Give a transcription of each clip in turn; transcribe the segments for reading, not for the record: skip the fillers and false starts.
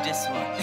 this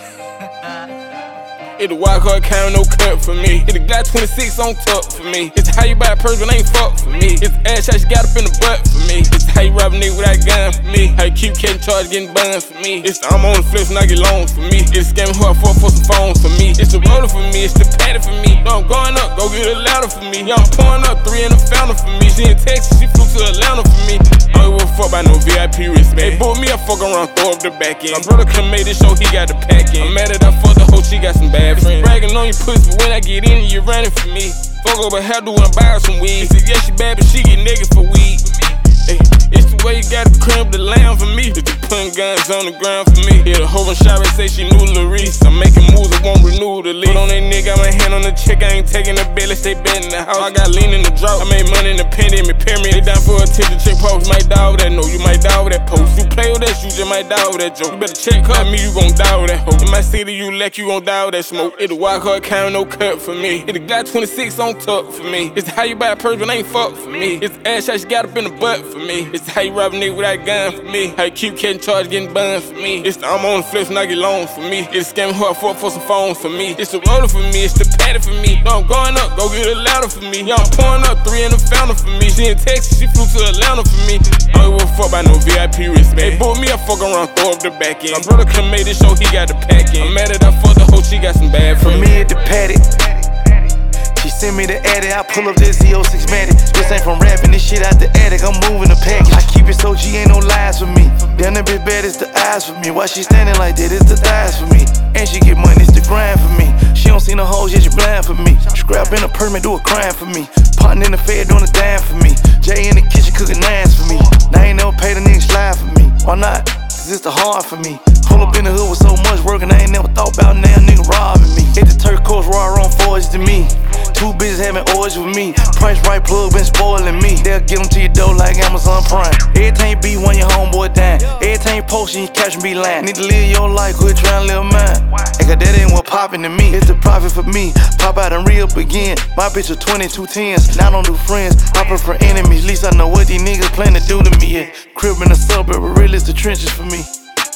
one. Hit the wild card count, no cut for me. Hit the Glock 26 on top for me. It's how you buy a purse, but ain't fuck for me. It's the ass shot you got up in the butt for me. It's how you rob a nigga without a gun for me. How you keep getting charged, getting buns for me. It's the I'm on the flips and I get loans for me. It's scamming hard for some phones for me. It's the roller for me, it's the patty for me. No, I'm going up, go get a ladder for me. Yeah, I'm pouring up 3 in the fountain for me. She in Texas, she flew to Atlanta for me. I don't give a fuck about no VIP wristband. They booked me, I fuck around, throw up the back end. My brother couldn't make this show, he got the pack in. I'm mad that I fucked the hoe, she got some bad friends. Bragging on your pussy, but when I get in, you running for me. Fuck over how do when I buy her some weed. She said, yeah, she bad, but she get niggas for weed. Hey, it's the way you gotta crimp the lamb for me. That you putting guns on the ground for me. Yeah, the hoe and shop and say she knew Larice. I'm making moves, I won't renew the lease. Put on that nigga, got my hand on the check, I ain't taking the bill, stay betting the house. I got lean in the drop, I made money in the pandemic, pyramid. They down for a tip, the chick post. You might die with that, no, you might die with that post. You play with that, you just might die with that joke. You better check her, me, you gon' die with that hoe. In my city, you lack, you gon' die with that smoke. Hit the wild card count, no cut for me. Hit the Glock 26 on top for me. It's how you buy a purse, but ain't fuck for me. It's the ass shot you got up in the butt for me. It's how you rob a nigga without a gun for me. How you keep getting charged, getting buns for me. It's the I'm on the flips and I get loans for me. It's scamming hard for some phones for me. It's the roller for me, it's the patty for me. No, I'm going up, go get a ladder for me. Yeah, I'm pouring up 3 in the fountain for me. She in Texas, she flew to Atlanta for me. I don't give a fuck about no VIP wristband. They booked me, I fuck around, throw up the back end. My brother couldn't make this show, he got the pack in. I'm mad that I fucked the hoe, she got some bad friends. For me at the paddock, she send me the edit, I pull up this Z06 Matic. This ain't from rapping, this shit out the attic, I'm moving the package. I keep it so G, ain't no lies for me. Damn, that bitch bad, it's the eyes for me. Why she standing like that, it's the thighs for me. And she get money, it's the grind for me. She don't see no hoes, yet she blind for me. Scrap in a permit, do a crime for me. Partner in the fed, doing a dime for me. Jay in the kitchen, cooking nines for me. Now I ain't never paid a nigga slide for me. Why not? Cause it's the hard for me. Hold up in the hood with so much work, and I ain't never thought about now nigga robbing me. Hit the turquoise raw on forged to me. 2 bitches having orgies with me. Price right plug been spoiling me. They'll get them to your door like Amazon Prime. Everything be when your homeboy dying. Everything posting, you catch me lying. Need to live your life, quit trying to live mine. Cause that ain't what poppin' to me. It's the profit for me. Pop out and re-up again. My bitch are 22 10s. Now I don't do friends. I prefer enemies. At least I know what these niggas plan to do to me. Yeah. Crib in the suburb, but really it's the trenches for me.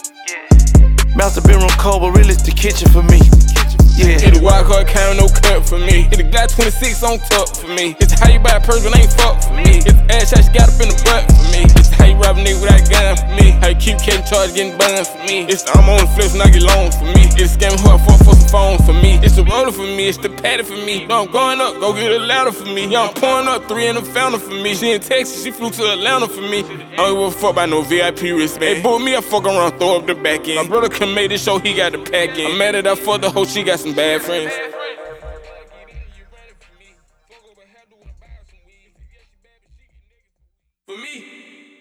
Master bedroom cold, but really it's the kitchen for me. Yeah. Hit the wild card count, no cut for me. Hit the Glock 26 on top for me. It's how you buy a purse, but ain't fuck for me. It's the ass shot you got up in the butt for me. It's how you rob a nigga without a gun for me. How you keep getting charged, getting buns for me. It's the I'm on the flips and I get loans for me. It's scamming hard for some phones for me. It's the roller for me, it's the patty for me. No, I'm going up, go get a ladder for me. Yeah, I'm pouring up 3 in the fountain for me. She in Texas, she flew to Atlanta for me. I don't give a fuck about no VIP wristband. They booked me, I fuck around, throw up the back end. My brother couldn't make this show, he got the pack in. I'm mad that I fucked the hoe, she got some bad friends. For me.